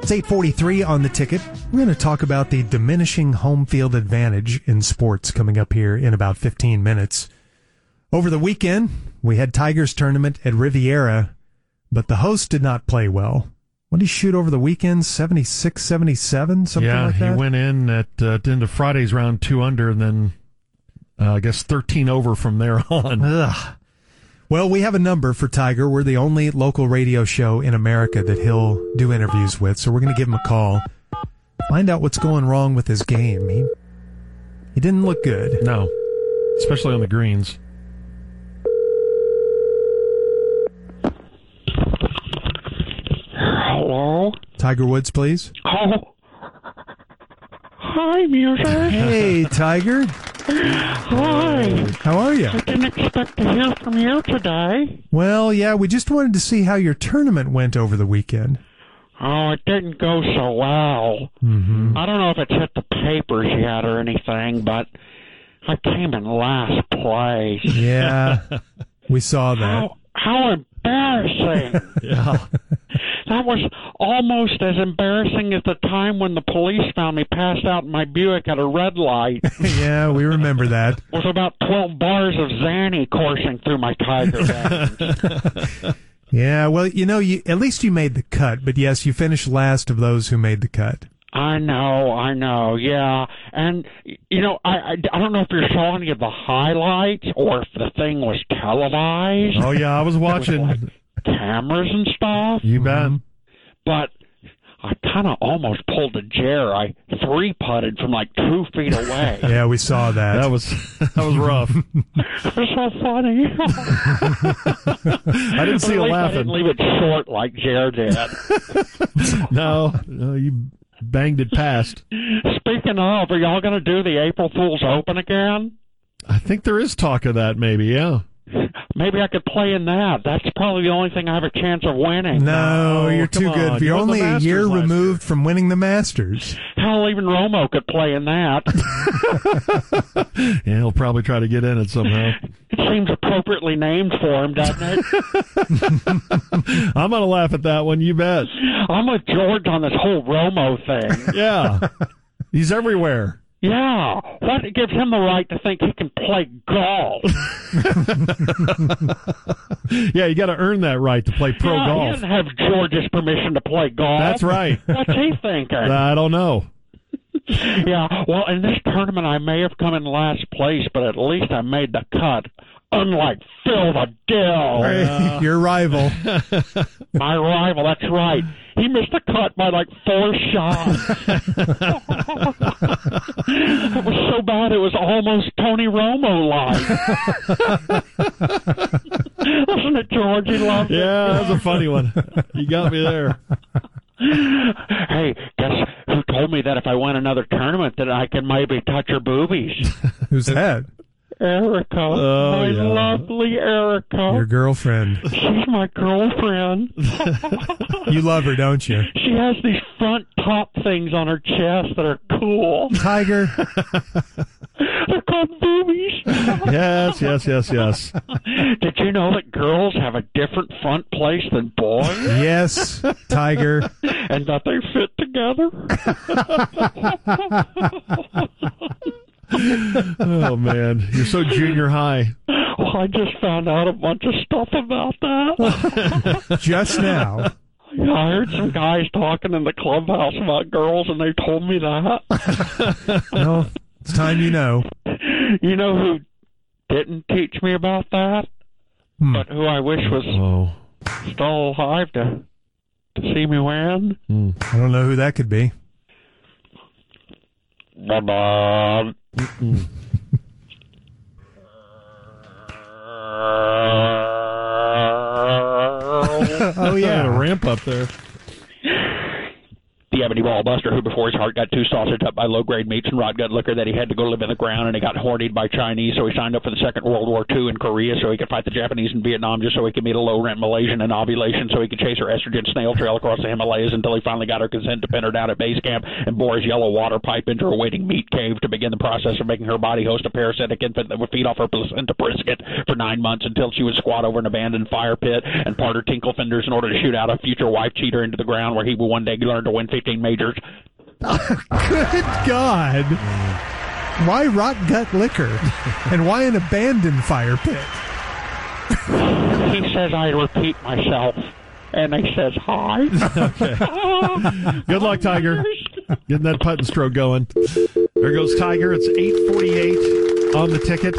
It's 8:43 on the ticket. We're going to talk about the diminishing home field advantage in sports coming up here in about 15 minutes. Over the weekend, we had Tigers tournament at Riviera, but the host did not play well. What did he shoot over the weekend? 76, 77, something like that? Yeah, he went in at into Friday's round 2 under, and then I guess 13 over from there on. Ugh. Well, we have a number for Tiger. We're the only local radio show in America that he'll do interviews with, so we're going to give him a call. Find out what's going wrong with his game. He didn't look good. No, especially on the greens. Hello? Tiger Woods, please. Oh. Hi, Music. Hey, Tiger. Hi. How are you? I didn't expect to hear from you today. Well, yeah, we just wanted to see how your tournament went over the weekend. Oh, it didn't go so well. Mm-hmm. I don't know if it's hit the papers yet or anything, but I came in last place. Yeah, we saw that. How embarrassing. Yeah. That was almost as embarrassing as the time when the police found me passed out in my Buick at a red light. Yeah, we remember that. With about 12 bars of Xanny coursing through my Tiger veins. Yeah, well, at least you made the cut, but yes, you finished last of those who made the cut. I know, yeah. And, I don't know if you saw any of the highlights or if the thing was televised. Oh, yeah, I was watching. With, cameras and stuff. You bet. But I kind of almost pulled a Jer. I 3-putted from like 2 feet away. Yeah, we saw that. That was rough. It was so funny. I didn't see you laughing. I didn't leave it short like Jer did. No, you banged it past. Speaking of, are y'all going to do the April Fool's Open again? I think there is talk of that, maybe, yeah. Maybe I could play in that. That's probably the only thing I have a chance of winning. No, you're too good. You're only a year removed from winning the Masters. Hell, even Romo could play in that. Yeah, he'll probably try to get in it somehow. It seems appropriately named for him, doesn't it? I'm going to laugh at that one, you bet. I'm with George on this whole Romo thing. Yeah. He's everywhere. Yeah, what gives him the right to think he can play golf? Yeah, you got to earn that right to play pro golf. He doesn't have George's permission to play golf. That's right. What's he thinking? I don't know. Yeah, well, in this tournament I may have come in last place, but at least I made the cut. Unlike Phil the Dill. Your rival. My rival, that's right. He missed the cut by like 4 shots. It was so bad it was almost Tony Romo-like. Listen to George, he loves it. Yeah, that was a funny one. You got me there. Hey, guess who told me that if I win another tournament that I can maybe touch her boobies? Who's that? Erica. My lovely Erica. Your girlfriend. She's my girlfriend. You love her, don't you? She has these front top things on her chest that are cool. Tiger. They're called boobies. Yes. Did you know that girls have a different front place than boys? Yes, Tiger. And that they fit together? Oh, man. You're so junior high. Well, I just found out a bunch of stuff about that. Just now. I heard some guys talking in the clubhouse about girls, and they told me that. Well, it's time you know. You know who didn't teach me about that? But who I wish was still alive to see me win? I don't know who that could be. Bye-bye. Oh, yeah. A ramp up there. The Ebony Ball Buster, who before his heart got too sausaged up by low-grade meats and rot gut liquor that he had to go live in the ground, and he got hornied by Chinese, so he signed up for the Second World War II in Korea so he could fight the Japanese in Vietnam just so he could meet a low-rent Malaysian in ovulation so he could chase her estrogen snail trail across the Himalayas until he finally got her consent to pin her down at base camp and bore his yellow water pipe into her waiting meat cave to begin the process of making her body host a parasitic infant that would feed off her placenta brisket for 9 months until she would squat over an abandoned fire pit and part her tinkle fenders in order to shoot out a future wife cheater into the ground where he would one day learn to win 18 majors. Good God. Why rock gut liquor? And why an abandoned fire pit? He says I repeat myself, and he says hi. Okay. Good luck, Tiger. Getting that putt and stroke going. There goes Tiger. It's 8:48 on the ticket.